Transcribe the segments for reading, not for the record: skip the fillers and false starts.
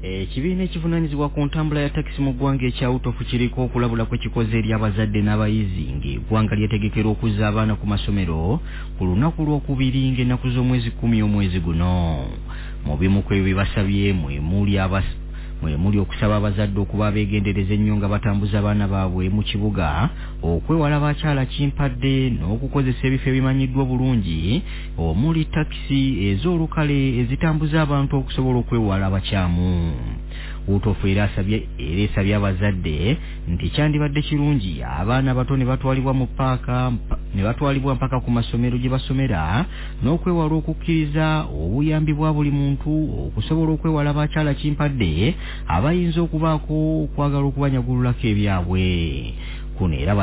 Ekibiina ekivunaanyizibwa ku ntambula ya takisi mu ggwanga ekya Utofu kiriko okulabula kwe kikoze eri abazadde n'abayizi ng'eggwanga lyetegekera okuzza abaana ku masomero ku lunaku lw'okubiri ng'ennaku z'omwezi 10 omwezi guno. Mu bimu ku ebyo basabye mwemuli okusaba abazadde okuba abeegendereza ennyo nga batambuza abaana baabwe mu kibuga, okwewala abakyala kimpadde n'okukozesa ebifo ebimanyiddwa bulungi omuli takisi ez'olukale ezitambuza abantu okusobola okwewala abakyamu. Utofu era esabye abazadde nti kyandibadde kirungi abaana abato ne batwalibwa mu paaka mpaka ku masomero gye basomera n'okwewala okukkiriza obuyambi bwa buli muntu okusobola okwewala abakyala kimpadde abayinza okubaako okwagala okubanyagululako ebyabwe. Kuno era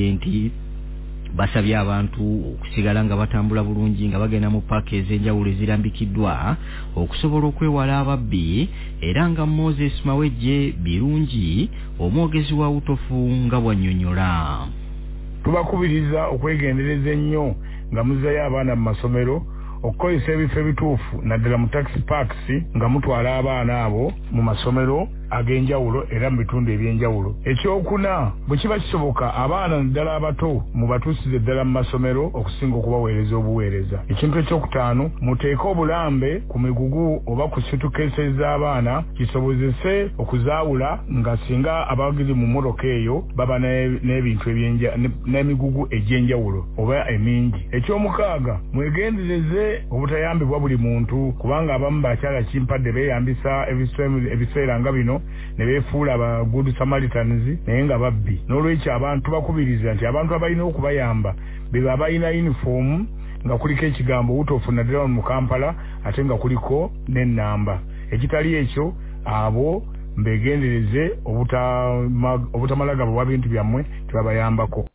basabye abantu okusigala nga batambula bulungi nga bagenda mu paaka ez'enjawulo ezirambikiddwa okusobola okwewala ababbi, era nga Moses Mawejje birungi omwogezi wa Utofu nga bw'annyonnyola. Tubakubiriza okwegendereza ennyo nga muzzayo abaana mu masomero, okukozesa ebifo ebituufu naddala mu taxi parks nga mutwala abaana abo mu masomero ag'enjawulo era mu bitundu eby'enjawulo. Ekyokuna bwe kiba kisoboka abaana naddala abato mubatuusize ddala mu masomero okusinga okubaweereza obuweereza. Ekintu ekyokutaano, muteeke obulambe ku migugu oba ku suitcases z'abaana kisobozese okuzaawula nga singa abagizi mu mmotoka eyo baba n'ebintu n'emigugu egy'enjawulo oba emingi. Ekyomukaaga, mwegendereze obutayambibwa buli muntu, kubanga abamu bakyala kimpadde beeyambisa ebiseera nga bino ne beefuula aba good Samaritans naye nga babbi. N'olwekyo abantu bakubiriza nti abantu abalina okubayamba beba abalina uniform nga kuliko ekigambo Utofu naddala mu Kampala ate nga kuliko n'ennamba. Ekitali ekyo abo mbegendereze obutamalaga bwa bintu byammwe tebabayambako.